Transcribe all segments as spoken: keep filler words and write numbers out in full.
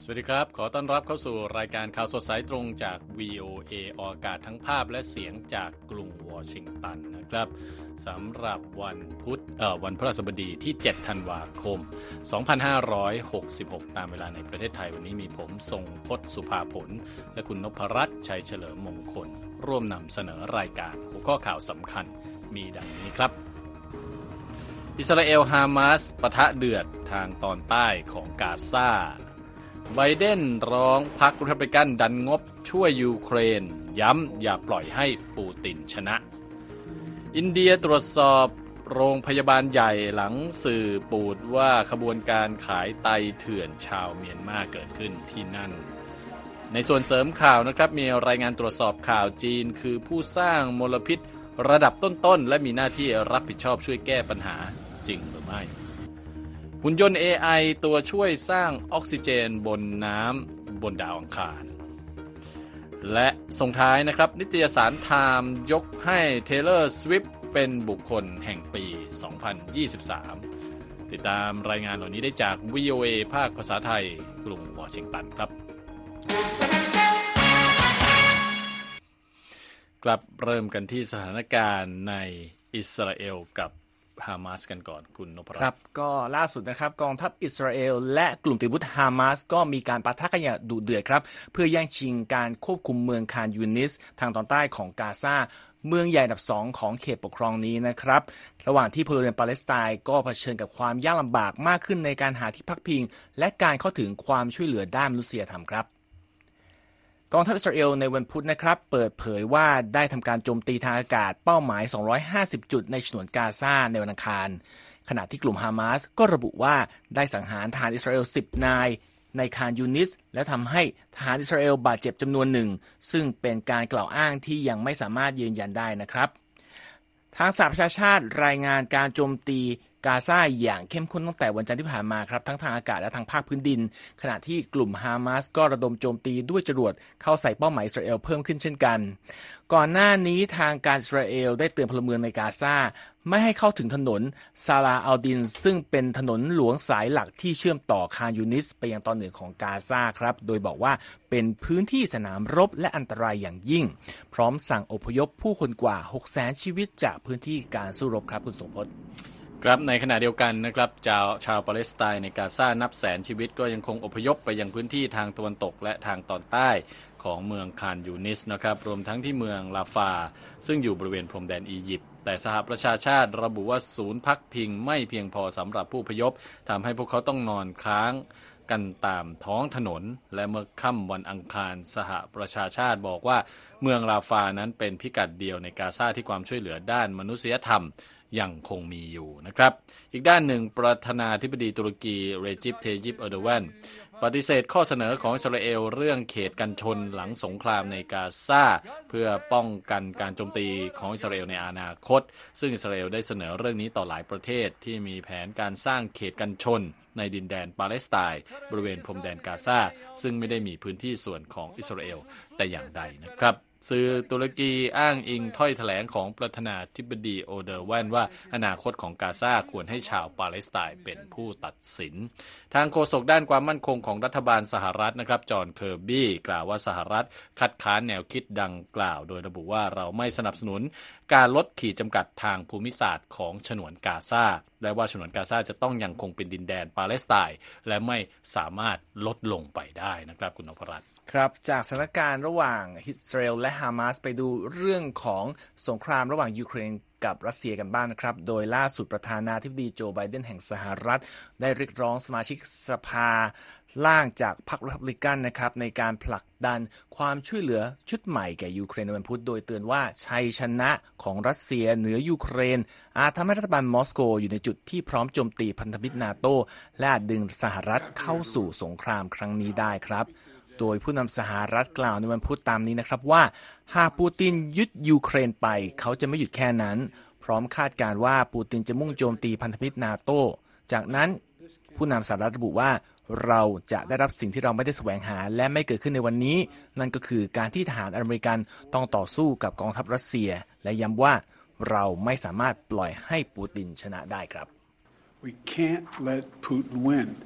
สวัสดีครับขอต้อนรับเข้าสู่รายการข่าวสดสายตรงจาก วี โอ เอ ออกอากาศทั้งภาพและเสียงจากกรุงวอชิงตันนะครับสำหรับวันพุธเอ่อวันพฤหัสบดีที่เจ็ดธันวาคมสองพันห้าร้อยหกสิบหกตามเวลาในประเทศไทยวันนี้มีผมทรงพจน์สุภาผลและคุณนพรัตน์ชัยเฉลิมมงคลร่วมนำเสนอรายการหัวข้อข่าวสำคัญมีดังนี้ครับอิสราเอลฮามาสปะทะเดือดทางตอนใต้ของกาซาไบเดนร้องพรรครีพับลิกันดันงบช่วยยูเครนย้ำอย่าปล่อยให้ปูตินชนะอินเดียตรวจสอบโรงพยาบาลใหญ่หลังสื่อปูดว่าขบวนการขายไตเถื่อนชาวเมียนมาเกิดขึ้นที่นั่นในส่วนเสริมข่าวนะครับมีรายงานตรวจสอบข่าวจีนคือผู้สร้างมลพิษระดับต้นๆและมีหน้าที่รับผิดชอบช่วยแก้ปัญหาจริงหรือไม่หุ่นยนต์ เอ ไอ ตัวช่วยสร้างออกซิเจนบนน้ำบนดาวอังคารและส่งท้ายนะครับนิตยสารไทม์ยกให้ Taylor Swift เป็นบุคคลแห่งปี สองพันยี่สิบสาม ติดตามรายงานเหล่านี้ได้จาก วี โอ เอ ภาคภาษาไทยกรุงวอชิงตันครับกลับเริ่มกันที่สถานการณ์ในอิสราเอลกับฮามาสกันก่อนคุณนพรัตน์ครับก็ล่าสุดนะครับกองทัพอิสราเอลและกลุ่มติบุตฮามาสก็มีการปะทะกันอย่างดุเดือดครับเพื่อแย่งชิงการควบคุมเมืองคานยูนิสทางตอนใต้ของกาซาเมืองใหญ่อันดับสองของเขตปกครองนี้นะครับระหว่างที่พลเรือนปาเลสไตน์ก็เผชิญกับความยากลำบากมากขึ้นในการหาที่พักพิงและการเข้าถึงความช่วยเหลือด้านมนุษยธรรมครับกองทัพอิสราเอลในวันพุธนะครับเปิดเผยว่าได้ทำการโจมตีทางอากาศเป้าหมายสองร้อยห้าสิบจุดในฉนวนกาซาในวันอังคารขณะที่กลุ่มฮามาสก็ระบุว่าได้สังหารทหารอิสราเอลสิบนายในคานยูนิสและทำให้ทหารอิสราเอลบาดเจ็บจำนวนหนึ่งซึ่งเป็นการกล่าวอ้างที่ยังไม่สามารถยืนยันได้นะครับทางสหประชาชาติรายงานการโจมตีกาซาอย่างเข้มข้นตั้งแต่วันจันทร์ที่ผ่านมาครับทั้งทางอากาศและทางภาคพื้นดินขณะที่กลุ่มฮามาสก็ระดมโจมตีด้วยจรวดเข้าใส่เป้าหมายอิสราเอลเพิ่มขึ้นเช่นกันก่อนหน้านี้ทางการอิสราเอลได้เตือนพลเมืองในกาซาไม่ให้เข้าถึงถนนซาลาอัลดินซึ่งเป็นถนนหลวงสายหลักที่เชื่อมต่อคานยูนิสไปยังตอนเหนือของกาซาครับโดยบอกว่าเป็นพื้นที่สนามรบและอันตรายอย่างยิ่งพร้อมสั่งอพยพผู้คนกว่า หกแสน ชีวิตจากพื้นที่การสู้รบครับคุณสมพจน์ครับในขณะเดียวกันนะครับชาวชาวปาเลสไตน์ในกาซานับแสนชีวิตก็ยังคงอพยพไปยังพื้นที่ทางตะวันตกและทางตอนใต้ของเมืองคานยูนิสนะครับรวมทั้งที่เมืองลาฟาซึ่งอยู่บริเวณพรมแดนอียิปต์แต่สหประชาชาติระบุว่าศูนย์พักพิงไม่เพียงพอสำหรับผู้อพยพทำให้พวกเขาต้องนอนค้างกันตามท้องถนนและเมื่อค่ำวันอังคารสหประชาชาติบอกว่าเมืองลาฟานั้นเป็นพิกัดเดียวในกาซาที่ความช่วยเหลือด้านมนุษยธรรมยังคงมีอยู่นะครับอีกด้านหนึ่งประธานาธิบดีตุรกีเรจิป เทยิป เออร์โดแวนปฏิเสธข้อเสนอของอิสราเอลเรื่องเขตกันชนหลังสงครามในกาซาเพื่อป้องกันการโจมตีของอิสราเอลในอนาคตซึ่งอิสราเอลได้เสนอเรื่องนี้ต่อหลายประเทศที่มีแผนการสร้างเขตกันชนในดินแดนปาเลสไตน์บริเวณพรมแดนกาซาซึ่งไม่ได้มีพื้นที่ส่วนของอิสราเอลแต่อย่างใดนะครับสื่อตุรกีอ้างอิงถ้อยแถลงของประธานาธิบดีโอเดอร์แวนว่าอนาคตของกาซาควรให้ชาวปาเลสไตน์เป็นผู้ตัดสินทางโฆษกด้านความมั่นคงของรัฐบาลสหรัฐนะครับจอห์นเคอร์บี้กล่าวว่าสหรัฐคัดค้านแนวคิดดังกล่าวโดยระบุว่าเราไม่สนับสนุนการลดขีดจำกัดทางภูมิศาสตร์ของฉนวนกาซาและว่าฉนวนกาซาจะต้องยังคงเป็นดินแดนปาเลสไตน์และไม่สามารถลดลงไปได้นะครับคุณนพรัตน์ครับจากสถานการณ์ระหว่างอิสราเอลและฮามาสไปดูเรื่องของสงครามระหว่างยูเครนกับรัสเซียกันบ้างนะครับโดยล่าสุดประธานาธิบดีโจไบเดนแห่งสหรัฐได้เรียกร้องสมาชิกสภาล่างจากพรรครีพับลิกันนะครับในการผลักดันความช่วยเหลือชุดใหม่แก่ยูเครนในวันพุธโดยเตือนว่าชัยชนะของรัสเซียเหนือยูเครนอาจทำให้รัฐบาลมอสโกอยู่ในจุดที่พร้อมโจมตีพันธมิตรนาโตและอาจดึงสหรัฐเข้าสู่สงครามครั้งนี้ได้ครับโดยผู้นำสหรัฐกล่าวในวันพุธตามนี้นะครับว่าหากปูตินยึดยูเครนไปเขาจะไม่หยุดแค่นั้นพร้อมคาดการณ์ว่าปูตินจะมุ่งโจมตีพันธมิตรนาโตจากนั้นผู้นำสหรัฐระบุว่าเราจะได้รับสิ่งที่เราไม่ได้แสวงหาและไม่เกิดขึ้นในวันนี้นั่นก็คือการที่ทหารอเมริกันต้องต่อสู้กับกองทัพรัสเซียและย้ำว่าเราไม่สามารถปล่อยให้ปูตินชนะได้ครับ We can't let Putin win.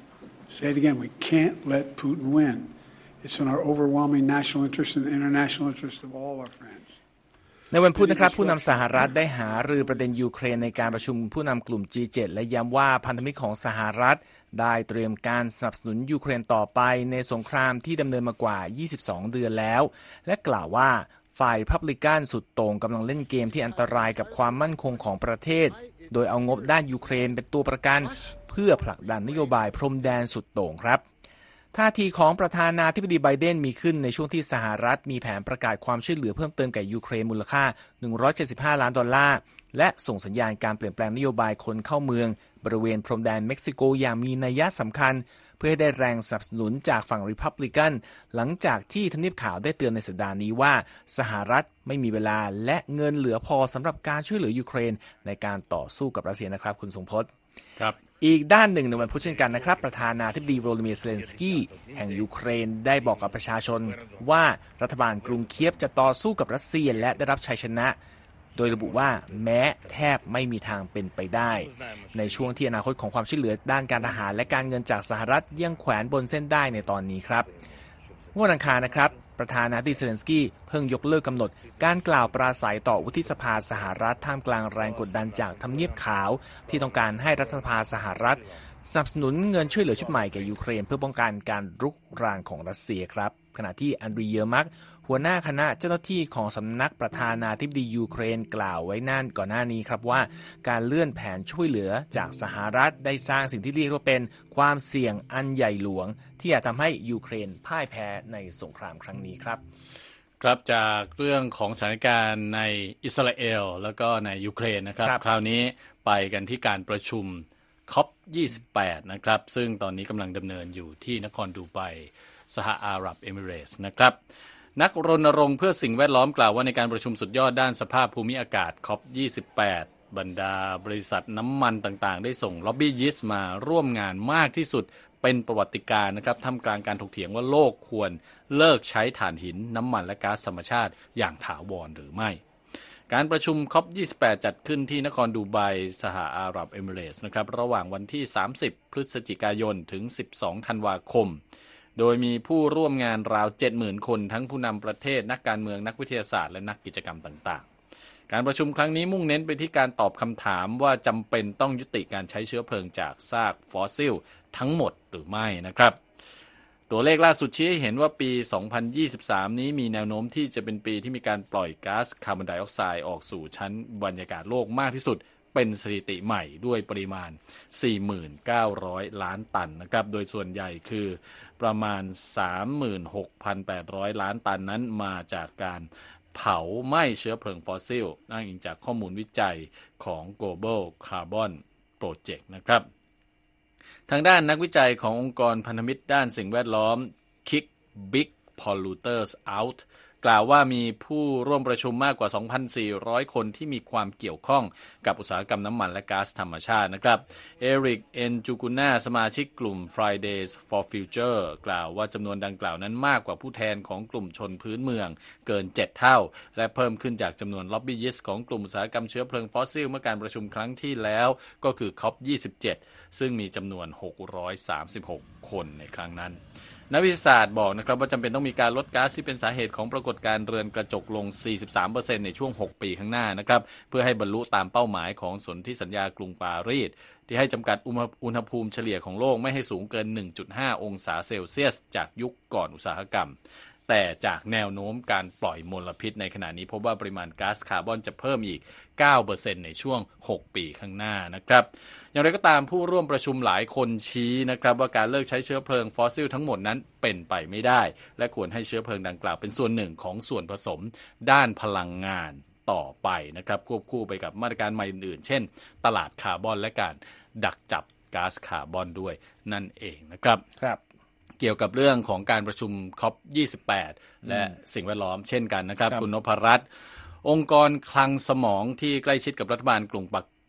Say it again, we can't let Putin win. It's in our overwhelming national interest and international interest of all our friends. ในวันพุธนะครับผู้นำสหรัฐได้หารือประเด็นยูเครนในการประชุมผู้นำกลุ่ม จี เจ็ด และย้ำว่าพันธมิตรของสหรัฐได้เตรียมการสนับสนุนยูเครนต่อไปในสงครามที่ดำเนินมากว่ายี่สิบสองเดือนแล้วและกล่าวว่าฝ่ายริพับลิกันสุดโต่งกำลังเล่นเกมที่อันตรายกับความมั่นคงของประเทศโดยเอางบด้านยูเครนเป็นตัวประกันเพื่อผลักดันนโยบายพรมแดนสุดโต่งครับท่าทีของประธานาธิบดีไบเดนมีขึ้นในช่วงที่สหรัฐมีแผนประกาศความช่วยเหลือเพิ่มเติมแก่ยูเครนมูลค่าหนึ่งร้อยเจ็ดสิบห้าล้านดอลลาร์และส่งสัญญาณการเปลี่ยนแปลงนโยบายคนเข้าเมืองบริเวณพรมแดนเม็กซิโกอย่างมีนัยสำคัญเพื่อให้ได้แรงสนับสนุนจากฝั่งริพับลิกันหลังจากที่ทำเนียบขาวได้เตือนในสัปดาห์นี้ว่าสหรัฐไม่มีเวลาและเงินเหลือพอสำหรับการช่วยเหลือยูเครนในการต่อสู้กับรัสเซียนะครับคุณทรงพจน์ครับอีกด้านหนึ่งในวันพุธเช่นกันนะครับประธานาธิบดีโวโลดิเมียร์ เซเลนสกี้แห่งยูเครนได้บอกกับประชาชนว่ารัฐบาลกรุงเคียฟจะต่อสู้กับรัสเซียและได้รับชัยชนะโดยระบุว่าแม้แทบไม่มีทางเป็นไปได้ในช่วงที่อนาคตของความช่วยเหลือด้านการทหารและการเงินจากสหรัฐยังแขวนบนเส้นได้ในตอนนี้ครับวันอังคารนะครับประธานาธิบดีเซเลนสกี้เพิ่งยกเลิกกำหนดการกล่าวปราศัยต่อวุฒิสภาสหรัฐท่ามกลางแรงกดดันจากทำเนียบขาวที่ต้องการให้รัฐสภาสหรัฐสนับสนุนเงินช่วยเหลือชุดใหม่แก่ยูเครนเพื่อป้องกันการรุกรานของรัสเซียครับขณะที่อันดรีเยอร์มักหัวหน้าคณะเจ้าหน้าที่ของสำนักประธานาธิบดียูเครนกล่าวไว้นั่นก่อนหน้านี้ครับว่าการเลื่อนแผนช่วยเหลือจากสหรัฐได้สร้างสิ่งที่เรียกว่าเป็นความเสี่ยงอันใหญ่หลวงที่อาจทำให้ยูเครนพ่ายแพ้ในสงครามครั้งนี้ครับครับจากเรื่องของสถานการณ์ในอิสราเอลแล้วก็ในยูเครนนะครับคราวนี้ไปกันที่การประชุม ซี โอ พี ยี่สิบแปด นะครับซึ่งตอนนี้กำลังดำเนินอยู่ที่นครดูไบสหอาหรับเอมิเรตส์นะครับนักรณรงค์เพื่อสิ่งแวดล้อมกล่าวว่าในการประชุมสุดยอดด้านสภาพภูมิอากาศ ซี โอ พี ยี่สิบแปด บรรดาบริษัทน้ำมันต่างๆได้ส่งล็อบบี้ยิสต์มาร่วมงานมากที่สุดเป็นประวัติการณ์นะครับท่ามกลางการถกเถียงว่าโลกควรเลิกใช้ถ่านหินน้ำมันและก๊าซธรรมชาติอย่างถาวรหรือไม่การประชุม ซี โอ พี ยี่สิบแปด จัดขึ้นที่นครดูไบสหอาหรับเอมิเรตส์นะครับระหว่างวันที่สามสิบพฤศจิกายนถึงสิบสองธันวาคมโดยมีผู้ร่วมงานราว เจ็ดหมื่น คนทั้งผู้นำประเทศนักการเมืองนักวิทยาศาสตร์และนักกิจกรรมต่างๆการประชุมครั้งนี้มุ่งเน้นไปที่การตอบคำถามว่าจำเป็นต้องยุติการใช้เชื้อเพลิงจากซากฟอสซิลทั้งหมดหรือไม่นะครับตัวเลขล่าสุดชี้ให้เห็นว่าปี สองพันยี่สิบสาม นี้มีแนวโน้มที่จะเป็นปีที่มีการปล่อยก๊าซคาร์บอนไดออกไซด์ออกสู่ชั้นบรรยากาศโลกมากที่สุดเป็นสถิติใหม่ด้วยปริมาณ สี่หมื่นเก้าร้อย ล้านตันนะครับโดยส่วนใหญ่คือประมาณ สามหมื่นหกพันแปดร้อย ล้านตันนั้นมาจากการเผาไหม้เชื้อเพลิงฟอสซิลอ้างอิงจากข้อมูลวิจัยของ Global Carbon Project นะครับทางด้านนักวิจัยขององค์กรพันธมิตรด้านสิ่งแวดล้อม Kick Big Polluters Out กล่าวว่ามีผู้ร่วมประชุมมากกว่า สองพันสี่ร้อย คนที่มีความเกี่ยวข้องกับอุตสาหกรรมน้ำมันและก๊าซธรรมชาตินะครับเอริก เอ็นจูกุน่าสมาชิกกลุ่ม Fridays for Future กล่าวว่าจำนวนดังกล่าวนั้นมากกว่าผู้แทนของกลุ่มชนพื้นเมืองเกินเจ็ดเท่าและเพิ่มขึ้นจากจำนวนล็อบบี้ยิสต์ของกลุ่มอุตสาหกรรมเชื้อเพลิงฟอสซิลเมื่อการประชุมครั้งที่แล้วก็คือ ซี โอ พี ยี่สิบเจ็ด ซึ่งมีจำนวนหกร้อยสามสิบหกคนในครั้งนั้นนักวิทยาศาสตร์บอกนะครับว่าจำเป็นต้องมีการลดก๊าซที่เป็นสาเหตุของปรากฏการณ์เรือนกระจกลง สี่สิบสามเปอร์เซ็นต์ ในช่วงหกปีข้างหน้านะครับเพื่อให้บรรลุตามเป้าหมายของสนธิสัญญากรุงปารีสที่ให้จำกัดอุณหภูมิเฉลี่ยของโลกไม่ให้สูงเกิน หนึ่งจุดห้า องศาเซลเซียสจากยุคก่อนอุตสาหกรรมแต่จากแนวโน้มการปล่อยมลพิษในขณะนี้พบว่าปริมาณก๊าซคาร์บอนจะเพิ่มอีก เก้าเปอร์เซ็นต์ ในช่วงหกปีข้างหน้านะครับอย่างไรก็ตามผู้ร่วมประชุมหลายคนชี้นะครับว่าการเลิกใช้เชื้อเพลิงฟอสซิลทั้งหมดนั้นเป็นไปไม่ได้และควรให้เชื้อเพลิงดังกล่าวเป็นส่วนหนึ่งของส่วนผสมด้านพลังงานต่อไปนะครับควบคู่ไปกับมาตรการใหม่อื่นๆเช่นตลาดคาร์บอนและการดักจับก๊าซคาร์บอนด้วยนั่นเองนะครับครับเกี่ยวกับเรื่องของการประชุม ซี โอ พี ยี่สิบแปด และสิ่งแวดล้อมเช่นกันนะครับคุณนพรัตน์องค์กรคลังสมองที่ใกล้ชิดกับรัฐบาลกรุงปัก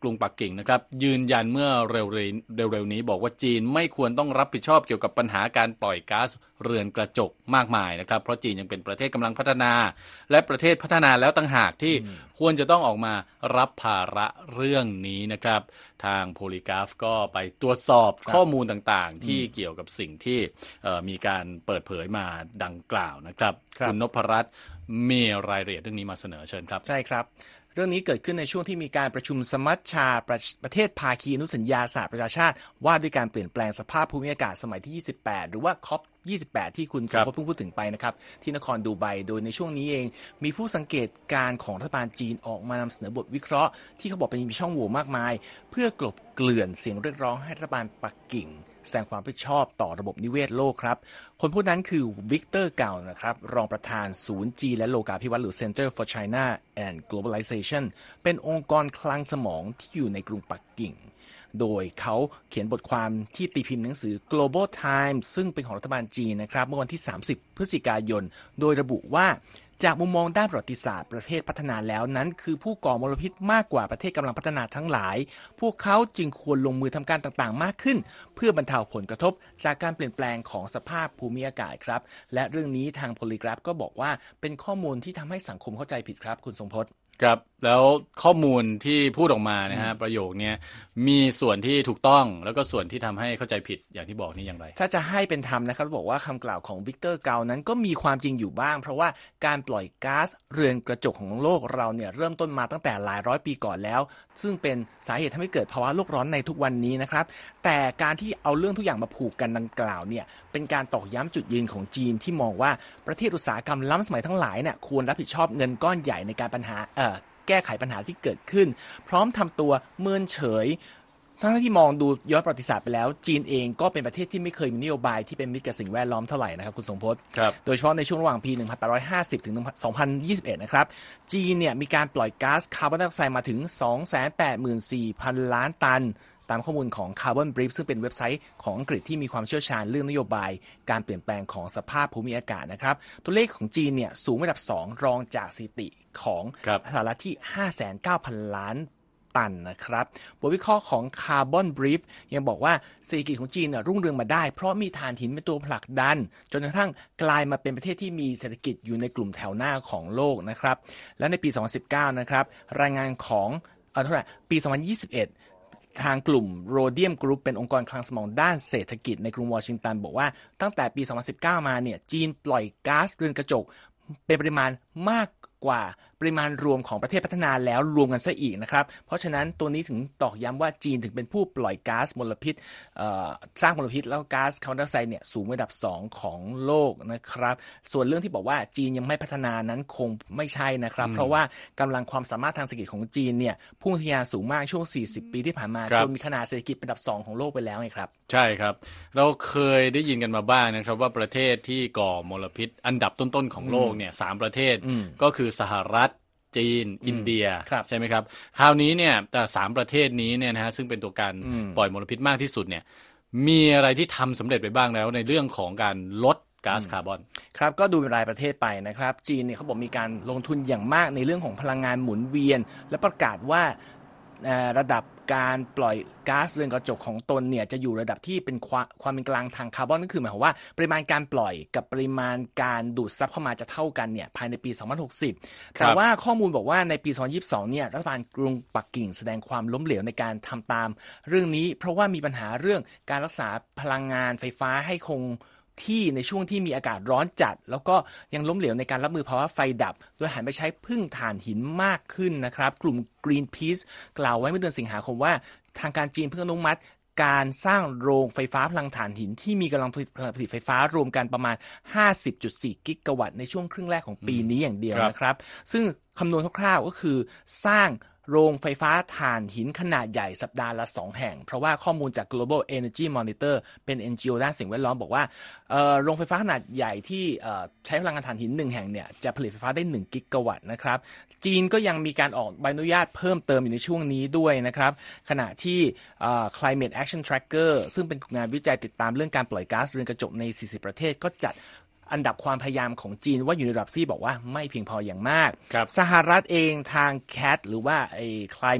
กรุงปักกิ่งนะครับยืนยันเมื่อเร็วๆนี้บอกว่าจีนไม่ควรต้องรับผิดชอบเกี่ยวกับปัญหาการปล่อยก๊าซเรือนกระจกมากมายนะครับเพราะจีนยังเป็นประเทศกำลังพัฒนาและประเทศพัฒนาแล้วต่างหากที่ควรจะต้องออกมารับภาระเรื่องนี้นะครับทางโพลีกราฟก็ไปตรวจสอบข้อมูลต่างๆที่เกี่ยวกับสิ่งที่มีการเปิดเผยมาดังกล่าวนะครับคุณนพรัตน์มีรายละเอียดเรื่องนี้มาเสนอเชิญครับใช่ครับเรื่องนี้เกิดขึ้นในช่วงที่มีการประชุมสมัชชาประประเทศภาคีอนุสัญญาสหประชาชาติว่าด้วยการเปลี่ยนแปลงสภาพภูมิอากาศสมัยที่ยี่สิบแปดหรือว่า ซี โอ พี ยี่สิบแปด ที่คุณสมพศเพิ่งพูดถึงไปนะครับที่นครดูไบโดยในช่วงนี้เองมีผู้สังเกตการของรัฐบาลจีนออกมานำเสนอบทวิเคราะห์ที่เขาบอกเป็นมีช่องโหว่มากมายเพื่อกลบเกลื่อนเสียงเรียกร้องให้รัฐบาลปักกิ่งแสดงความรับผิดชอบต่อระบบนิเวศโลกครับคนผู้นั้นคือวิกเตอร์เก่านะครับรองประธานศูนย์จีนและโลกาภิวัตน์หรือ Center for China and Globalization เป็นองค์กรคลังสมองที่อยู่ในกรุงปักกิ่งโดยเขาเขียนบทความที่ตีพิมพ์หนังสือ Global Times ซึ่งเป็นของรัฐบาลจีนนะครับเมื่อวันที่สามสิบพฤศจิกายนโดยระบุว่าจากมุมมองด้านประวัติศาสตร์ประเทศพัฒนาแล้วนั้นคือผู้ก่อมลพิษมากกว่าประเทศกำลังพัฒนาทั้งหลายพวกเขาจึงควรลงมือทำการต่างๆมากขึ้นเพื่อบรรเทาผลกระทบจากการเปลี่ยนแปลงของสภาพภูมิอากาศครับและเรื่องนี้ทางโพลีกราฟก็บอกว่าเป็นข้อมูลที่ทำให้สังคมเข้าใจผิดครับคุณทรงพจน์ครับแล้วข้อมูลที่พูดออกมานะฮะประโยคนี้มีส่วนที่ถูกต้องแล้วก็ส่วนที่ทำให้เข้าใจผิดอย่างที่บอกนี่อย่างไรถ้าจะให้เป็นธรรมนะครับบอกว่าคำกล่าวของวิกเตอร์เกานั้นก็มีความจริงอยู่บ้างเพราะว่าการปล่อยก๊าซเรือนกระจกของโลกเราเนี่ยเริ่มต้นมาตั้งแต่หลายร้อยปีก่อนแล้วซึ่งเป็นสาเหตุทำให้เกิดภาวะโลกร้อนในทุกวันนี้นะครับแต่การที่เอาเรื่องทุกอย่างมาผูกกันดังกล่าวเนี่ยเป็นการตอกย้ำจุดยืนของจีนที่มองว่าประเทศอุตสาหกรรมล้ำสมัยทั้งหลายเนี่ยควรรับผิดชอบเงินก้อนใหญ่ในการปัญหาเอ่อแก้ไขปัญหาที่เกิดขึ้นพร้อมทำตัวเมินเฉยทั้งที่มองดูย้อนประวัติศาสตร์ไปแล้วจีนเองก็เป็นประเทศที่ไม่เคยมีนโยบายที่เป็นมิตรกับสิ่งแวดล้อมเท่าไหร่นะครับคุณทรงพจน์โดยเฉพาะในช่วงระหว่างปี หนึ่งพันแปดร้อยห้าสิบ ถึง สองพันยี่สิบเอ็ด นะครับจีนเนี่ยมีการปล่อยก๊าซคาร์บอนไดออกไซด์มาถึง สองแสนแปดหมื่นสี่พัน ล้านตันตามข้อมูลของ Carbon Brief ซึ่งเป็นเว็บไซต์ของอังกฤษที่มีความเชี่ยวชาญเรื่องนโยบายการเปลี่ยนแปลงของสภาพภูมิอากาศนะครับตัวเลขของจีนเนี่ยสูงอันดับสองรองจากสถิติของสหรัฐที่ ห้าแสนเก้าพัน ล้านตันนะครับบทวิเคราะห์ของ Carbon Brief ยังบอกว่าเศรษฐกิจของจีนน่ะรุ่งเรืองมาได้เพราะมีถ่านหินเป็นตัวผลักดันจนกระทั่งกลายมาเป็นประเทศที่มีเศรษฐกิจอยู่ในกลุ่มแถวหน้าของโลกนะครับและในปีสองพันสิบเก้านะครับรายงานของเอ่อเท่าไหร่ปีสองพันยี่สิบเอ็ดทางกลุ่มโรเดียมกรุ๊ปเป็นองค์กรคลังสมองด้านเศรษฐกิจในกรุงวอชิงตันบอกว่าตั้งแต่ปีสองพันสิบเก้ามาเนี่ยจีนปล่อยก๊าซเรือนกระจกเป็นปริมาณมากกว่าปริมาณรวมของประเทศพัฒนาแล้วรวมกันซะอีกนะครับเพราะฉะนั้นตัวนี้ถึงตอกย้ำว่าจีนถึงเป็นผู้ปล่อยก๊าซมลพิษสร้างมลพิษแล้วก๊าซคาร์บอนไดออกไซด์เนี่ยสูงอันดับสองของโลกนะครับส่วนเรื่องที่บอกว่าจีนยังไม่พัฒนานั้นคงไม่ใช่นะครับเพราะว่ากำลังความสามารถทางเศรษฐกิจของจีนเนี่ยพุ่งทะยานสูงมากช่วงสี่สิบปีที่ผ่านมาจนมีขนาดเศรษฐกิจเป็นอันดับสองของโลกไปแล้วไงครับใช่ครับเราเคยได้ยินกันมาบ้างนะครับว่าประเทศที่ก่อมลพิษอันดับต้นๆของโลกเนี่ยสามประเทศก็คือสหรัฐจีนอินเดียใช่ไหมครับคราวนี้เนี่ยแต่สามประเทศนี้เนี่ยนะฮะซึ่งเป็นตัวการปล่อยมลพิษมากที่สุดเนี่ยมีอะไรที่ทำสำเร็จไปบ้างแล้วในเรื่องของการลดก๊าซคาร์บอนครับก็ดูเป็นรายประเทศไปนะครับจีนเนี่ยเขาบอกมีการลงทุนอย่างมากในเรื่องของพลังงานหมุนเวียนและประกาศว่าระดับการปล่อยก๊าซเรือนกระจกของตนเนี่ยจะอยู่ระดับที่เป็นความความเป็นกลางทางคาร์บอนก็คือหมายความว่าปริมาณการปล่อยกับปริมาณการดูดซับเข้ามาจะเท่ากันเนี่ยภายในปีสองพันหกสิบแต่ว่าข้อมูลบอกว่าในปีสองพันยี่สิบสองเนี่ยรัฐบาลกรุงปักกิ่งแสดงความล้มเหลวในการทำตามเรื่องนี้เพราะว่ามีปัญหาเรื่องการรักษาพลังงานไฟฟ้าให้คงที่ในช่วงที่มีอากาศร้อนจัดแล้วก็ยังล้มเหลวในการรับมือภาวะไฟดับโดยหันไปใช้พึ่งถ่านหินมากขึ้นนะครับกลุ่ม Greenpeace กล่าวไว้เมื่อเดือนสิงหาคมว่าทางการจีนเพิ่งอนุมัติการสร้างโรงไฟฟ้าพลังถ่านหินที่มีกำลังผลิตไฟฟ้ารวมกันประมาณ ห้าสิบจุดสี่ กิกะวัตต์ในช่วงครึ่งแรกของปีนี้อย่างเดียวนะครับซึ่งคำนวณคร่าวๆก็คือสร้างโรงไฟฟ้าถ่านหินขนาดใหญ่สัปดาห์ละสองแห่งเพราะว่าข้อมูลจาก Global Energy Monitor เป็น เอ็น จี โอ ด้านสิ่งแวดล้อมบอกว่าโรงไฟฟ้าขนาดใหญ่ที่ใช้พลังงานถ่านหินหนึ่งแห่งเนี่ยจะผลิตไฟฟ้าได้หนึ่งกิกะวัตต์นะครับจีนก็ยังมีการออกใบอนุญาตเพิ่มเติมอยู่ในช่วงนี้ด้วยนะครับขณะที่ Climate Action Tracker ซึ่งเป็นงานวิจัยติดตามเรื่องการปล่อยก๊าซเรือนกระจกในสี่สิบประเทศก็จัดอันดับความพยายามของจีนว่าอยู่ในระดับซี่บอกว่าไม่เพียงพออย่างมากสหรัฐเองทาง ซี เอ ที หรือว่าไอ้ Climate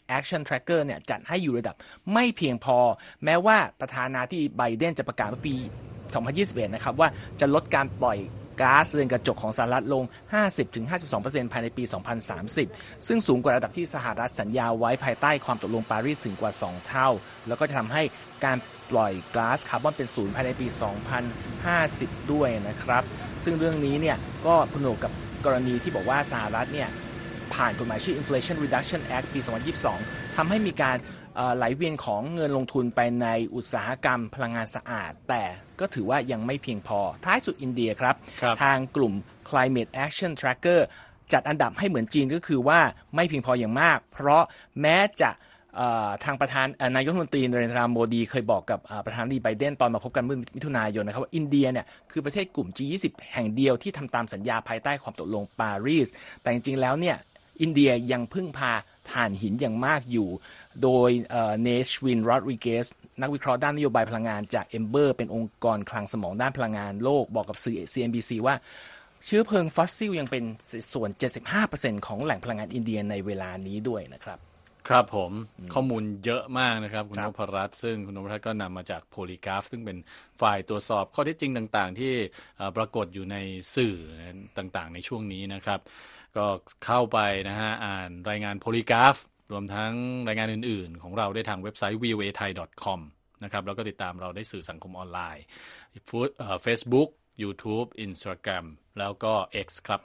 Action Tracker เนี่ยจัดให้อยู่ระดับไม่เพียงพอแม้ว่าประธานาธิบดีไบเดนจะประกาศเมื่อปีสองพันยี่สิบเอ็ดนะครับว่าจะลดการปล่อยก๊าซเรือนกระจกของสหรัฐลง ห้าสิบถึงห้าสิบสองเปอร์เซ็นต์ ภายในปี สองพันสามสิบ ซึ่งสูงกว่าระดับที่สหรัฐสัญญาไว้ภายใต้ความตกลงปารีสถึงกว่าสองเท่าแล้วก็จะทำให้การปล่อยก๊าซคาร์บอนเป็นศูนย์ภายในปี สองพันห้าสิบ ด้วยนะครับซึ่งเรื่องนี้เนี่ยก็ผนวกกับกรณีที่บอกว่าสหรัฐเนี่ยผ่านกฎหมายชื่อ Inflation Reduction Act ปี สองพันยี่สิบสอง ทำให้มีการไหลเวียนของเงินลงทุนไปในอุตสาหกรรมพลังงานสะอาดแต่ก็ถือว่ายังไม่เพียงพอท้ายสุดอินเดียครับทางกลุ่ม Climate Action Tracker จัดอันดับให้เหมือนจีนก็คือว่าไม่เพียงพออย่างมากเพราะแม้จะทางประธานนายกรัฐมนตรีนเรนทราโมดีเคยบอกกับประธานาธิบดีไบเดนตอนมาพบกันเมื่อมิถุนายนนะครับว่าอินเดียเนี่ยคือประเทศกลุ่ม จี ยี่สิบ แห่งเดียวที่ทำตามสัญญาภายใต้ความตกลงปารีสแต่จริงๆแล้วเนี่ยอินเดียยังพึ่งพาถ่านหินอย่างมากอยู่โดยเนชวินโรดริเกสนักวิเคราะห์ด้านนโยบายพลังงานจากเอมเบอร์เป็นองค์กรคลังสมองด้านพลังงานโลกบอกกับสื่อ ซี เอ็น บี ซี ว่าเชื้อเพลิงฟอสซิลยังเป็นส่วน เจ็ดสิบห้าเปอร์เซ็นต์ ของแหล่งพลังงานอินเดียในเวลานี้ด้วยนะครับครับผมข้อมูลเยอะมากนะครับคุณนพรัตน์ซึ่งคุณนพรัตน์ก็นำมาจากโพลีกราฟซึ่งเป็นฝ่ายตรวจสอบข้อเท็จจริงต่างๆที่ปรากฏอยู่ในสื่อต่างๆในช่วงนี้นะครับก็เข้าไปนะฮะอ่านรายงานโพลีกราฟรวมทั้งรายงานอื่นๆของเราได้ทางเว็บไซต์ วี โอ เอ ไทย ดอท คอม นะครับแล้วก็ติดตามเราได้สื่อสังคมออนไลน์ Facebook YouTube Instagram แล้วก็ X ครับ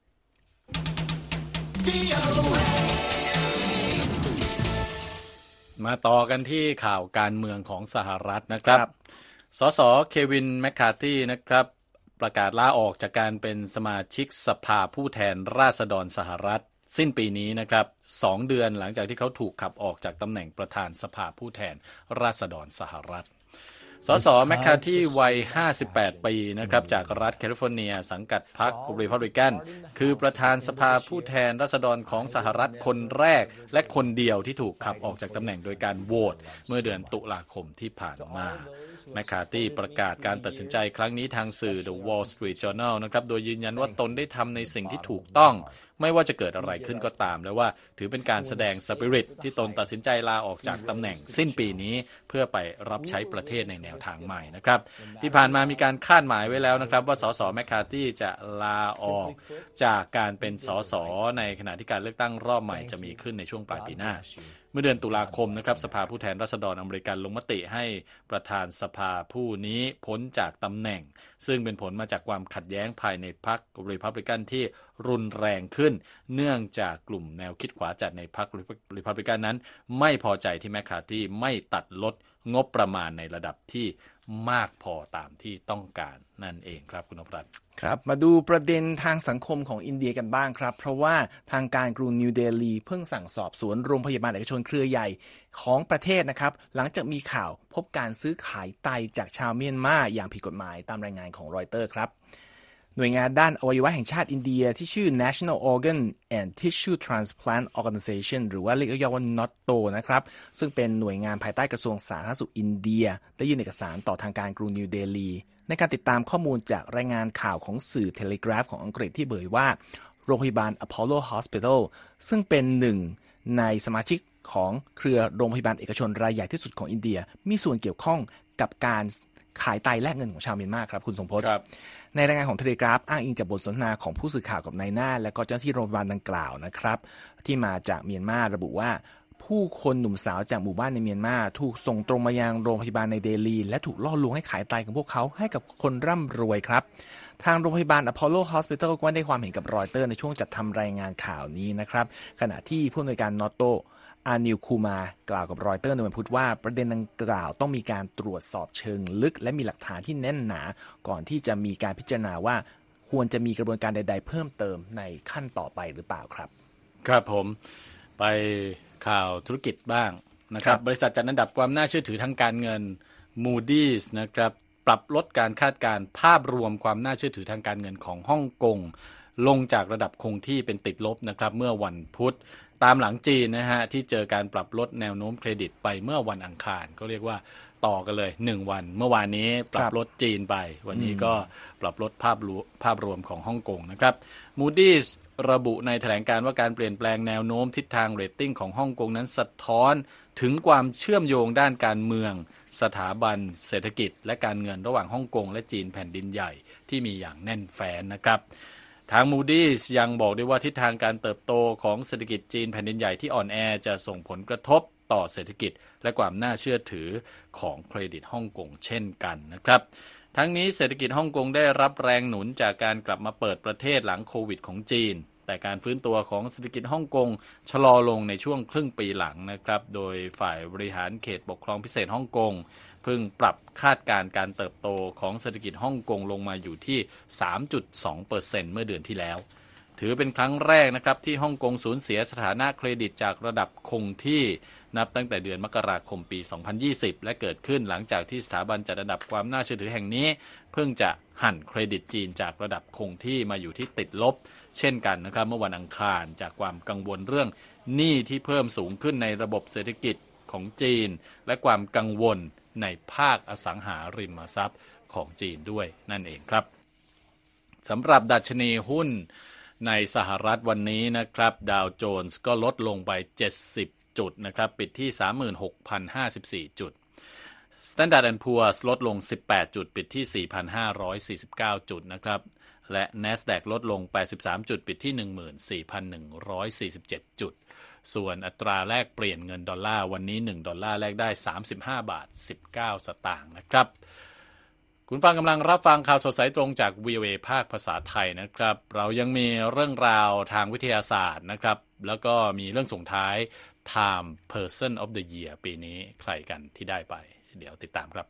มาต่อกันที่ข่าวการเมืองของสหรัฐนะครับสสเควินแมคคาร์ธีนะครับประกาศลาออกจากการเป็นสมาชิกสภาผู้แทนราษฎรสหรัฐสิ้นปีนี้นะครับสองเดือนหลังจากที่เขาถูกขับออกจากตำแหน่งประธานสภาผู้แทนราษฎรสหรัฐสสแมคคาร์ธีวัยห้าสิบแปดปีนะครับจากรัฐแคลิฟอร์เนียสังกัดพรรครีพับลิกันคือประธานสภาผู้แทนราษฎรของสหรัฐคนแรกและคนเดียวที่ถูกขับออกจากตำแหน่งโดยการโหวตเมื่อเดือนตุลาคมที่ผ่านมาแมคคาร์ธีประกาศการตัดสินใจครั้งนี้ทางสื่อ The Wall Street Journal นะครับโดยยืนยันว่าตนได้ทำในสิ่งที่ถูกต้องไม่ว่าจะเกิดอะไรขึ้นก็ตามและว่าถือเป็นการแสดงสปิริตที่ตนตัดสินใจลาออกจากตำแหน่งสิ้นปีนี้เพื่อไปรับใช้ประเทศในแนวทางใหม่นะครับที่ผ่านมามีการคาดหมายไว้แล้วนะครับว่าสสแมคคาร์ธีจะลาออกจากการเป็นสสในขณะที่การเลือกตั้งรอบใหม่จะมีขึ้นในช่วงปลายปีหน้าเมื่อเดือนตุลาคมนะครับสภาผู้แทนราษฎรอเมริกันลงมติให้ประธานสภาผู้นี้พ้นจากตำแหน่งซึ่งเป็นผลมาจากความขัดแย้งภายในพรรครีพับลิกันที่รุนแรงขึ้นเนื่องจากกลุ่มแนวคิดขวาจัดในพรรครีพับลิกันนั้นไม่พอใจที่แมคคาร์ธีไม่ตัดลดงบประมาณในระดับที่มากพอตามที่ต้องการนั่นเองครับคุณนพรัตน์ครับมาดูประเด็นทางสังคมของอินเดียกันบ้างครับเพราะว่าทางการกรุงนิวเดลีเพิ่งสั่งสอบสวนโรงพยาบาลเอกชนเครือใหญ่ของประเทศนะครับหลังจากมีข่าวพบการซื้อขายไตจากชาวเมียนมาอย่างผิดกฎหมายตามรายงานของรอยเตอร์ครับหน่วยงานด้านอวัยวะแห่งชาติอินเดียที่ชื่อ National Organ and Tissue Transplant Organization หรือว่าเรียกย่อว่า เอ็น โอ ที โอ นะครับซึ่งเป็นหน่วยงานภายใต้กระทรวงสาธารณสุขอินเดียได้ยื่นเอกสารต่อทางการกรุงนิวเดลีในการติดตามข้อมูลจากรายงานข่าวของสื่อ Telegraph ของอังกฤษที่เผยว่าโรงพยาบาล Apollo Hospital ซึ่งเป็นหนึ่งในสมาชิกของเครือโรงพยาบาลเอกชนรายใหญ่ที่สุดของอินเดียมีส่วนเกี่ยวข้องกับการขายไตแลกเงินของชาวเมียนมาครับคุณสมพจน์ในรายงานของเทเลกราฟอ้างอิงจากบทสนทนาของผู้สื่อข่าวกับนายหน้าและก็เจ้าหน้าที่โรงพยาบาลดังกล่าวนะครับที่มาจากเมียนมาระบุว่าผู้คนหนุ่มสาวจากหมู่บ้านในเมียนมาถูกส่งตรงมายังโรงพยาบาลในเดลีและถูกล่อลวงให้ขายไตของพวกเขาให้กับคนร่ำรวยครับทางโรงพยาบาล Apollo Hospital ก็ได้ความเห็นกับรอยเตอร์ในช่วงจัดทำรายงานข่าวนี้นะครับขณะที่ผู้อำนวยการ เอ็น โอ ที โออานิลคูมากล่าวกับรอยเตอร์ในวันพุธว่าประเด็นดังกล่าวต้องมีการตรวจสอบเชิงลึกและมีหลักฐานที่แน่นหนาก่อนที่จะมีการพิจารณาว่าควรจะมีกระบวนการใดๆเพิ่มเติมในขั้นต่อไปหรือเปล่าครับครับผมไปข่าวธุรกิจบ้างนะครับบริษัทจัดอันดับความน่าเชื่อถือทางการเงิน Moody's นะครับปรับลดการคาดการณ์ภาพรวมความน่าเชื่อถือทางการเงินของฮ่องกงลงจากระดับคงที่เป็นติดลบนะครับเมื่อวันพุธตามหลังจีนนะฮะที่เจอการปรับลดแนวโน้มเครดิตไปเมื่อวันอังคารก็เรียกว่าต่อกันเลยหนึ่งวันเมื่อวานนี้ปรับลดจีนไปวันนี้ก็ปรับลดภาพรวมภาพรวมของฮ่องกงนะครับ Moody's ระบุในแถลงการว่าการเปลี่ยนแปลงแนวโน้มทิศทางเรตติ้งของฮ่องกงนั้นสะท้อนถึงความเชื่อมโยงด้านการเมืองสถาบันเศรษฐกิจและการเงินระหว่างฮ่องกงและจีนแผ่นดินใหญ่ที่มีอย่างแน่นแฟ้นนะครับทาง Moody's ยังบอกด้วยว่าทิศทางการเติบโตของเศรษฐกิจจีนแผ่นดินใหญ่ที่อ่อนแอจะส่งผลกระทบต่อเศรษฐกิจและความน่าเชื่อถือของเครดิตฮ่องกงเช่นกันนะครับทั้งนี้เศรษฐกิจฮ่องกงได้รับแรงหนุนจากการกลับมาเปิดประเทศหลังโควิดของจีนแต่การฟื้นตัวของเศรษฐกิจฮ่องกงชะลอลงในช่วงครึ่งปีหลังนะครับโดยฝ่ายบริหารเขตปกครองพิเศษฮ่องกงเพิ่งปรับคาดการณ์การเติบโตของเศรษฐกิจฮ่องกงลงมาอยู่ที่ สามจุดสองเปอร์เซ็นต์ เมื่อเดือนที่แล้วถือเป็นครั้งแรกนะครับที่ฮ่องกงสูญเสียสถานะเครดิตจากระดับคงที่นับตั้งแต่เดือนมกราคมปีสองพันยี่สิบและเกิดขึ้นหลังจากที่สถาบันจัดอันดับความน่าเชื่อถือแห่งนี้เพิ่งจะหั่นเครดิตจีนจากระดับคงที่มาอยู่ที่ติดลบเช่นกันนะครับเมื่อวันอังคารจากความกังวลเรื่องหนี้ที่เพิ่มสูงขึ้นในระบบเศรษฐกิจของจีนและความกังวลในภาคอสังหาริมทรัพย์ของจีนด้วยนั่นเองครับสำหรับดัชนีหุ้นในสหรัฐวันนี้นะครับดาวโจนส์ก็ลดลงไปเจ็ดสิบจุดนะครับปิดที่ สามหมื่นหกพันห้าสิบสี่ จุด Standard แอนด์ Poor's ลดลงสิบแปดจุดปิดที่ สี่พันห้าร้อยสี่สิบเก้า จุดนะครับและ NASDAQ ลดลงแปดสิบสามจุดปิดที่ หนึ่งหมื่นสี่พันหนึ่งร้อยสี่สิบเจ็ด จุดส่วนอัตราแลกเปลี่ยนเงินดอลลาร์วันนี้หนึ่งดอลลาร์แลกได้สามสิบห้าบาทสิบเก้าสตางค์นะครับคุณฟังกำลังรับฟังข่าวสดสายตรงจาก วี โอ เอ ภาคภาษาไทยนะครับเรายังมีเรื่องราวทางวิทยาศาสตร์นะครับแล้วก็มีเรื่องส่งท้าย Time Person of the Year ปีนี้ใครกันที่ได้ไปเดี๋ยวติดตามครับ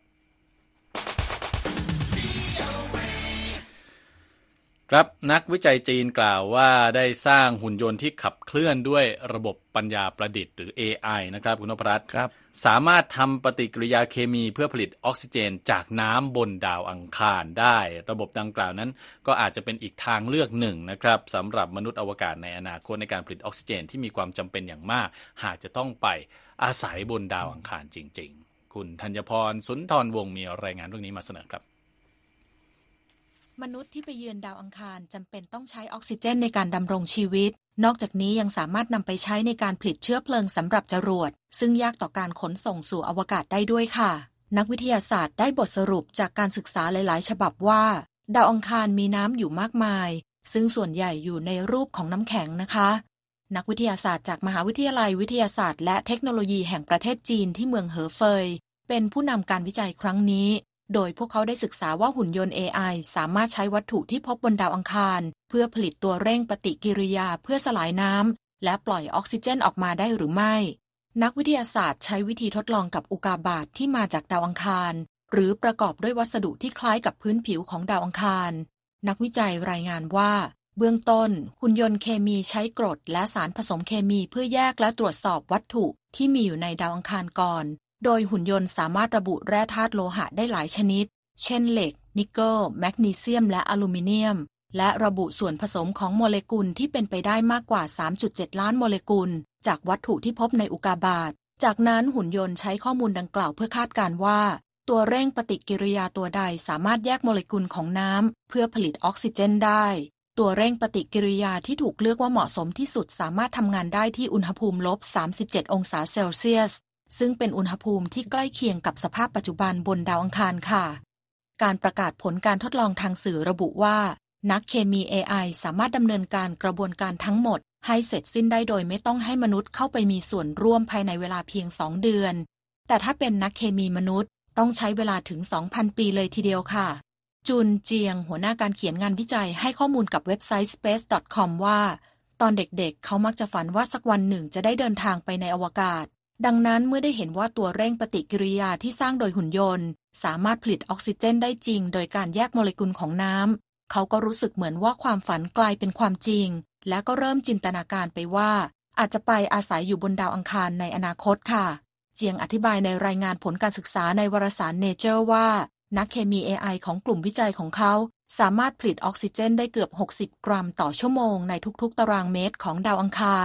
ครับนักวิจัยจีนกล่าวว่าได้สร้างหุ่นยนต์ที่ขับเคลื่อนด้วยระบบปัญญาประดิษฐ์หรือ เอ ไอ นะครับคุณนพรัตน์ครับสามารถทำปฏิกิริยาเคมีเพื่อผลิตออกซิเจนจากน้ำบนดาวอังคารได้ระบบดังกล่าวนั้นก็อาจจะเป็นอีกทางเลือกหนึ่งนะครับสำหรับมนุษย์อวกาศในอนาคตในการผลิตออกซิเจนที่มีความจำเป็นอย่างมากหากจะต้องไปอาศัยบนดาวอังคารจริงๆคุณธัญพรสุนทรวงศ์มีรายงานเรื่องนี้มาเสนอครับมนุษย์ที่ไปเยือนดาวอังคารจำเป็นต้องใช้ออกซิเจนในการดำรงชีวิตนอกจากนี้ยังสามารถนำไปใช้ในการผลิตเชื้อเพลิงสำหรับจรวดซึ่งยากต่อการขนส่งสู่อวกาศได้ด้วยค่ะนักวิทยาศาสตร์ได้บทสรุปจากการศึกษาหลายๆฉบับว่าดาวอังคารมีน้ำอยู่มากมายซึ่งส่วนใหญ่อยู่ในรูปของน้ำแข็งนะคะนักวิทยาศาสตร์จากมหาวิทยาลัยวิทยาศาสตร์และเทคโนโลยีแห่งประเทศจีนที่เมืองเหอเฟยเป็นผู้นำการวิจัยครั้งนี้โดยพวกเขาได้ศึกษาว่าหุ่นยนต์ เอ ไอ สามารถใช้วัตถุที่พบบนดาวอังคารเพื่อผลิตตัวเร่งปฏิกิริยาเพื่อสลายน้ำและปล่อยออกซิเจนออกมาได้หรือไม่นักวิทยาศาสตร์ใช้วิธีทดลองกับอุกาบาตที่มาจากดาวอังคารหรือประกอบด้วยวัสดุที่คล้ายกับพื้นผิวของดาวอังคารนักวิจัยรายงานว่าเบื้องต้นหุ่นยนต์เคมีใช้กรดและสารผสมเคมีเพื่อแยกและตรวจสอบวัตถุที่มีอยู่ในดาวอังคารก่อนโดยหุ่นยนต์สามารถระบุแร่ธาตุโลหะได้หลายชนิดเช่นเหล็กนิกเกิลแมกนีเซียมและอลูมิเนียมและระบุส่วนผสมของโมเลกุลที่เป็นไปได้มากกว่า สามจุดเจ็ด ล้านโมเลกุลจากวัตถุที่พบในอุกาบาตจากนั้นหุ่นยนต์ใช้ข้อมูลดังกล่าวเพื่อคาดการณ์ว่าตัวเร่งปฏิกิริยาตัวใดสามารถแยกโมเลกุลของน้ำเพื่อผลิตออกซิเจนได้ตัวเร่งปฏิกิริยาที่ถูกเลือกว่าเหมาะสมที่สุดสามารถทำงานได้ที่อุณหภูมิลบสามสิบเจ็ดองศาเซลเซียสซึ่งเป็นอุณหภูมิที่ใกล้เคียงกับสภาพปัจจุบันบนดาวอังคารค่ะการประกาศผลการทดลองทางสื่อระบุว่านักเคมี เอ ไอ สามารถดำเนินการกระบวนการทั้งหมดให้เสร็จสิ้นได้โดยไม่ต้องให้มนุษย์เข้าไปมีส่วนร่วมภายในเวลาเพียงสองเดือนแต่ถ้าเป็นนักเคมีมนุษย์ต้องใช้เวลาถึง สองพัน ปีเลยทีเดียวค่ะจุนเจียงหัวหน้าการเขียนงานวิจัยให้ข้อมูลกับเว็บไซต์ สเปซ ดอท คอม ว่าตอนเด็กๆเขามักจะฝันว่าสักวันหนึ่งจะได้เดินทางไปในอวกาศดังนั้นเมื่อได้เห็นว่าตัวเร่งปฏิกิริยาที่สร้างโดยหุ่นยนต์สามารถผลิตออกซิเจนได้จริงโดยการแยกโมเลกุลของน้ำเขาก็รู้สึกเหมือนว่าความฝันกลายเป็นความจริงและก็เริ่มจินตนาการไปว่าอาจจะไปอาศัยอยู่บนดาวอังคารในอนาคตค่ะเจียงอธิบายในรายงานผลการศึกษาในวารสาร Nature ว่านักเคมี เอ ไอ ของกลุ่มวิจัยของเขาสามารถผลิตออกซิเจนได้เกือบหกสิบกรัมต่อชั่วโมงในทุกๆตารางเมตรของดาวอังคาร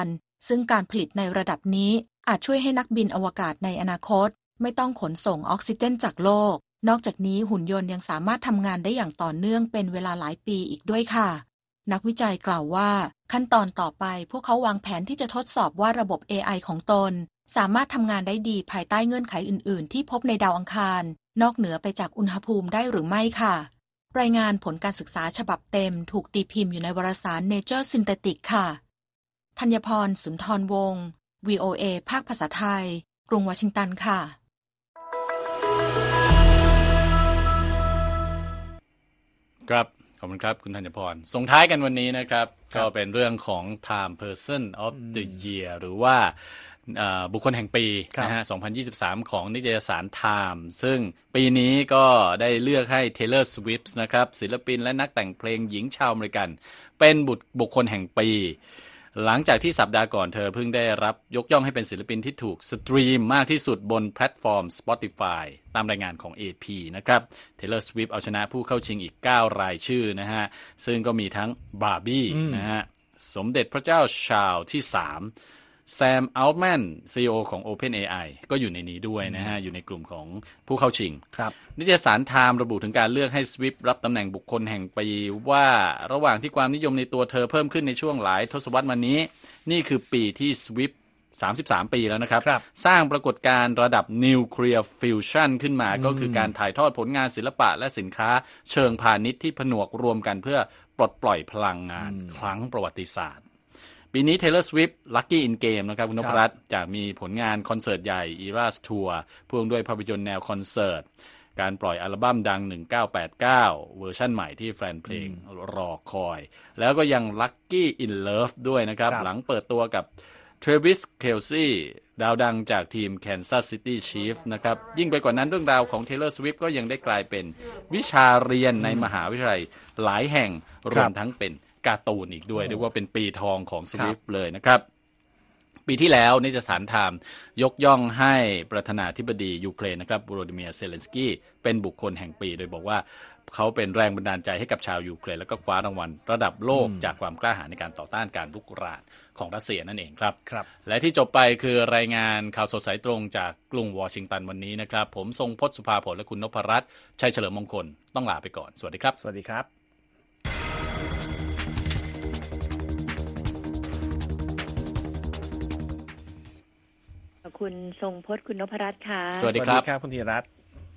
ซึ่งการผลิตในระดับนี้อาจช่วยให้นักบินอวกาศในอนาคตไม่ต้องขนส่งออกซิเจนจากโลกนอกจากนี้หุ่นยนต์ยังสามารถทำงานได้อย่างต่อเนื่องเป็นเวลาหลายปีอีกด้วยค่ะนักวิจัยกล่าวว่าขั้นตอนต่อไปพวกเขาวางแผนที่จะทดสอบว่าระบบ เอ ไอ ของตนสามารถทำงานได้ดีภายใต้เงื่อนไขอื่นๆที่พบในดาวอังคารนอกเหนือไปจากอุณหภูมิได้หรือไม่ค่ะรายงานผลการศึกษาฉบับเต็มถูกตีพิมพ์อยู่ในวารสาร Nature Synthetic ค่ะธัญพรสุนทรวงศ์ วี โอ เอ ภาคภาษาไทยกรุงวอชิงตันค่ะครับขอบคุณครับคุณธัญพรส่งท้ายกันวันนี้นะครับก็เป็นเรื่องของ Time Person of the Year หรือว่าบุคคลแห่งปีนะฮะสองพันยี่สิบสามของนิตยสาร Time ซึ่งปีนี้ก็ได้เลือกให้ Taylor Swift นะครับศิลปินและนักแต่งเพลงหญิงชาวอเมริกันเป็นบุคคลแห่งปีหลังจากที่สัปดาห์ก่อนเธอเพิ่งได้รับยกย่องให้เป็นศิลปินที่ถูกสตรีมมากที่สุดบนแพลตฟอร์ม Spotify ตามรายงานของ เอ พี นะครับ Taylor Swift เอาชนะผู้เข้าชิงอีกเก้ารายชื่อนะฮะซึ่งก็มีทั้ง Barbie นะฮะสมเด็จพระเจ้าชาร์ลส์ที่สามแซม อัลต์แมน ซี อี โอ ของ OpenAI ก็อยู่ในนี้ด้วยนะฮะอยู่ในกลุ่มของผู้เข้าชิงนิตยสาร Time ระบุถึงการเลือกให้ Swift รับตำแหน่งบุคคลแห่งปีว่าระหว่างที่ความนิยมในตัวเธอเพิ่มขึ้นในช่วงหลายทศวรรษมานี้นี่คือปีที่ Swift สามสิบสามปีแล้วนะครับสร้างปรากฏการณ์ระดับนิวเคลียร์ฟิวชั่นขึ้นมาก็คือการถ่ายทอดผลงานศิลปะและสินค้าเชิงพาณิชย์ที่ผนวกรวมกันเพื่อปลดปล่อยพลังงานครั้งประวัติศาสตร์ปีนี้ Taylor Swift Lucky in Game นะครับคุณนพรัตน์จะมีผลงานคอนเสิร์ตใหญ่ Eras Tour พ่วงด้วยภาพยนตร์แนวคอนเสิร์ตการปล่อยอัลบั้มดังหนึ่งเก้าแปดเก้าเวอร์ชั่นใหม่ที่แฟนเพลงรอคอยแล้วก็ยัง Lucky in Love ด้วยนะครับหลังเปิดตัวกับ Travis Kelce ดาวดังจากทีม Kansas City Chiefs นะครับยิ่งไปกว่านั้นเรื่องราวของ Taylor Swift ก็ยังได้กลายเป็นวิชาเรียนในมหาวิทยาลัยหลายแห่งรวมทั้งเป็นการ์ตูนอีกด้วยเรียกว่าเป็นปีทองของ Swift เลยนะครับปีที่แล้วนิตยสาร Time ยกย่องให้ประธานาธิบดียูเครนนะครับโวโลดิเมียร์เซเลนสกี้เป็นบุคคลแห่งปีโดยบอกว่าเขาเป็นแรงบันดาลใจให้กับชาวยูเครนแล้วก็คว้ารางวัลระดับโลกจากความกล้าหาญในการต่อต้านการรุกรานของรัสเซียนั่นเองครับครับและที่จบไปคือรายงานข่าวสดสายตรงจากกรุงวอชิงตันวันนี้นะครับผมทรงพจน์สุภาผลและคุณนพรัตน์ชัยเฉลิมมงคลต้องลาไปก่อนสวัสดีครับสวัสดีครับคุณทรงพจน์คุณนพรัตน์ค่ะสวัสดีครับคุณธีรรัตน์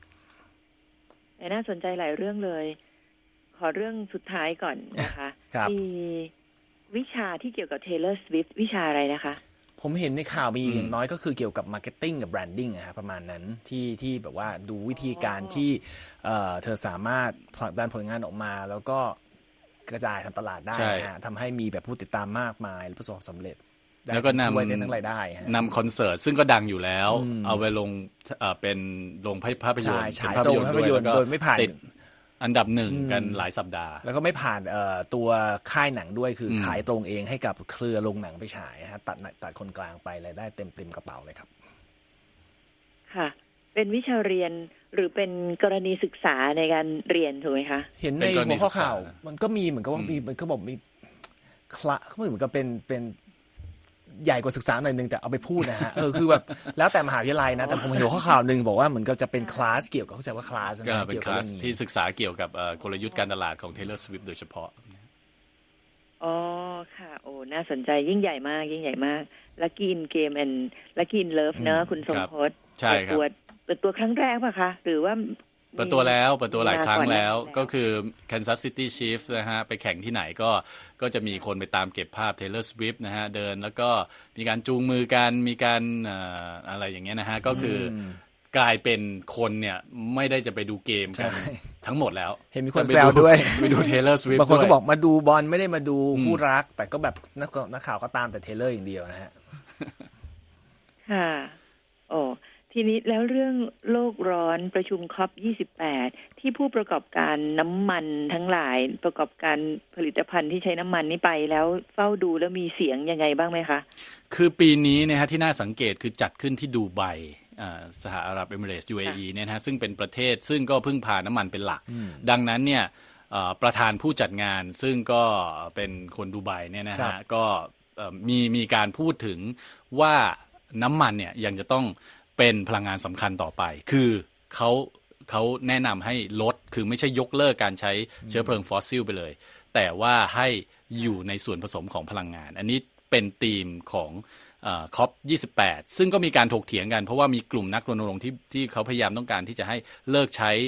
น่าสนใจหลายเรื่องเลยขอเรื่องสุดท้ายก่อนนะคะมีวิชาที่เกี่ยวกับ Taylor Swift วิชาอะไรนะคะผมเห็นในข่าวมีอย่างน้อยก็คือเกี่ยวกับ marketing กับ branding อะฮะประมาณนั้นที่ที่แบบว่าดูวิธีการที่เอ่อเธอสามารถผลักดันผลงานออกมาแล้วก็กระจายทางตลาดได้นะฮะทำให้มีแบบผู้ติดตามมากมายและประสบความสำเร็จแล้วก็นำทั้งรายได้นำคอนเสิร์ตซึ่งก็ดังอยู่แล้วเอาไปลงเป็นลงภาพยนตร์ฉายตรงภาพยนตร์โดยไม่ผ่านติดอันดับหนึ่งกันหลายสัปดาห์แล้วก็ไม่ผ่านตัวค่ายหนังด้วยคือขายตรงเองให้กับเครือโรงหนังไปฉายฮะตัดตัดคนกลางไปรายได้เต็มเต็มกระเป๋าเลยครับค่ะเป็นวิชาเรียนหรือเป็นกรณีศึกษาในการเรียนถูกไหมคะเห็นในหัวข้อข่าวมันก็มีเหมือนกับว่ามีมันก็บอกมีคละเขาเหมือนกับเป็นเป็นใหญ่กว่าศึกษาหน่อยนึงแต่เอาไปพูดนะฮะเออคือแบบแล้วแต่มหาวิทยาลัยนะแต่ผมเห็นข้อข่าวนึงบอกว่าเหมือนกับจะเป็นคลาสเกี่ยวกับเข้าใจว่าคลาสนะเกี่ยวกับเรื่องนี้ที่ศึกษาเกี่ยวกับกลยุทธ์การตลาดของ Taylor Swift โดยเฉพาะอ๋อค่ะโอ้น่าสนใจยิ่งใหญ่มากยิ่งใหญ่มาก Lucky in Game and Lucky in Love เนอะคุณทรงพจน์ใช่ครับเปิดตัวครั้งแรกป่ะคะหรือว่าเปิดตัวแล้วเปิดตัวหลายครั้งแล้วก็คือ Kansas City Chiefs นะฮะไปแข่งที่ไหนก็ก็จะมีคนไปตามเก็บภาพ Taylor Swift นะฮะเดินแล้วก็มีการจูงมือกันมีการอะไรอย่างเงี้ยนะฮะก็คือกลายเป็นคนเนี่ยไม่ได้จะไปดูเกมกันทั้งหมดแล้วเห็นมีคนแซวด้วยไปดู Taylor Swift บางคนก็บอกมาดูบอลไม่ได้มาดูคู่รักแต่ก็แบบนักข่าวก็ตามแต่ Taylor อย่างเดียวนะฮะค่ะโอ้ทีนี้แล้วเรื่องโลกร้อนประชุม ซี โอ พี ยี่สิบแปดที่ผู้ประกอบการน้ำมันทั้งหลายประกอบการผลิตภัณฑ์ที่ใช้น้ำมันนี่ไปแล้วเฝ้าดูแล้วมีเสียงยังไงบ้างไหมคะคือปีนี้นะฮะที่น่าสังเกตคือจัดขึ้นที่ดูไบสหอาหรับเอมิเรตส์ ยู เอ อี เนี่ยนะฮะซึ่งเป็นประเทศซึ่งก็พึ่งพาน้ำมันเป็นหลักดังนั้นเนี่ยประธานผู้จัดงานซึ่งก็เป็นคนดูไบเนี่ยนะฮะก็มีมีการพูดถึงว่าน้ำมันเนี่ยยังจะต้องเป็นพลังงานสำคัญต่อไปคือเขาเขาแนะนำให้ลดคือไม่ใช่ยกเลิกการใช้เชื้อเพลิงฟอสซิลไปเลยแต่ว่าให้อยู่ในส่วนผสมของพลังงานอันนี้เป็นธีมของคอปยี่สิบแปดซึ่งก็มีการถกเถียงกันเพราะว่ามีกลุ่มนักรณรงค์ที่ที่เขาพยายามต้องการที่จะให้เลิกใช้